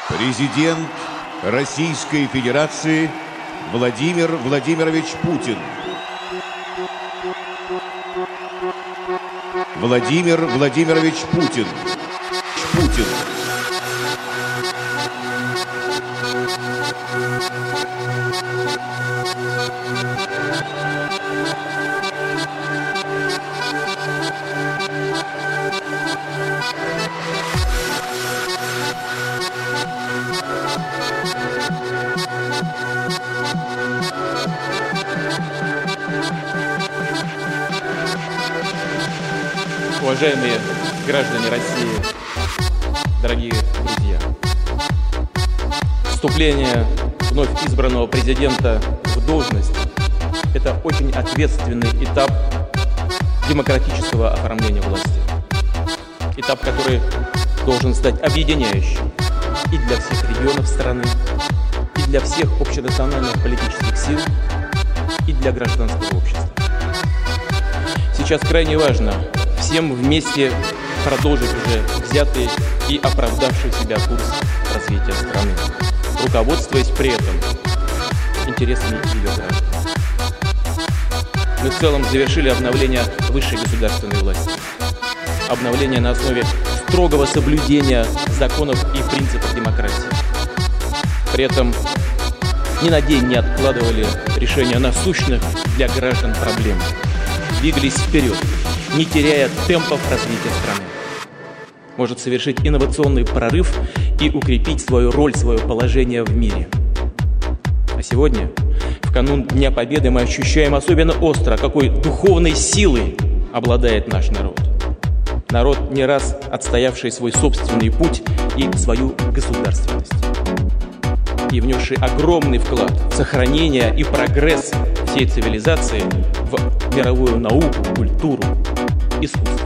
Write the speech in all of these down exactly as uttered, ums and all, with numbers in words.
Президент Российской Федерации Владимир Владимирович Путин. Владимир Владимирович Путин. Путин. Уважаемые граждане России, дорогие друзья, вступление вновь избранного президента в должность – это очень ответственный этап демократического оформления власти. Этап, который должен стать объединяющим и для всех регионов страны, и для всех общенациональных политических сил, и для гражданского общества. Сейчас крайне важно всем вместе продолжить уже взятый и оправдавший себя курс развития страны, руководствуясь при этом интересами ее граждан. Мы в целом завершили обновление высшей государственной власти. Обновление на основе строгого соблюдения законов и принципов демократии. При этом ни на день не откладывали решения насущных для граждан проблем. Двигались вперед, не теряя темпов развития страны. Может совершить инновационный прорыв и укрепить свою роль, свое положение в мире. А сегодня, в канун Дня Победы, мы ощущаем особенно остро, какой духовной силой обладает наш народ. Народ, не раз отстоявший свой собственный путь и свою государственность. И внесший огромный вклад в сохранение и прогресс всей цивилизации в мировую науку, культуру, искусство.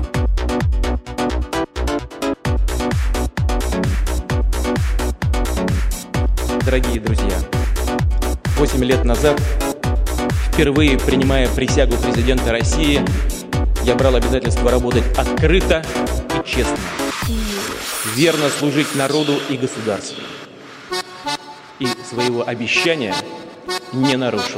Дорогие друзья, восемь лет назад, впервые принимая присягу президента России, я брал обязательство работать открыто и честно, верно служить народу и государству. И своего обещания не нарушил.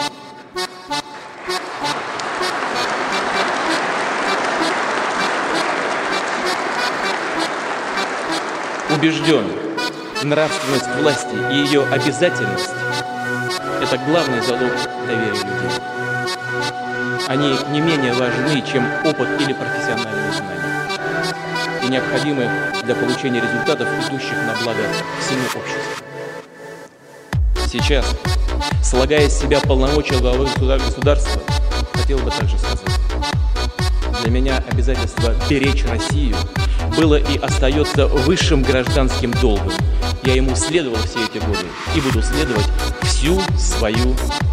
Убежден, нравственность власти и ее обязательность – это главный залог доверия людей. Они не менее важны, чем опыт или профессиональные знания, и необходимы для получения результатов, идущих на благо всему обществу. Сейчас, слагая из себя полномочия главы государства, хотел бы также сказать: для меня обязательство беречь Россию было и остается высшим гражданским долгом. Я ему следовал все эти годы и буду следовать всю свою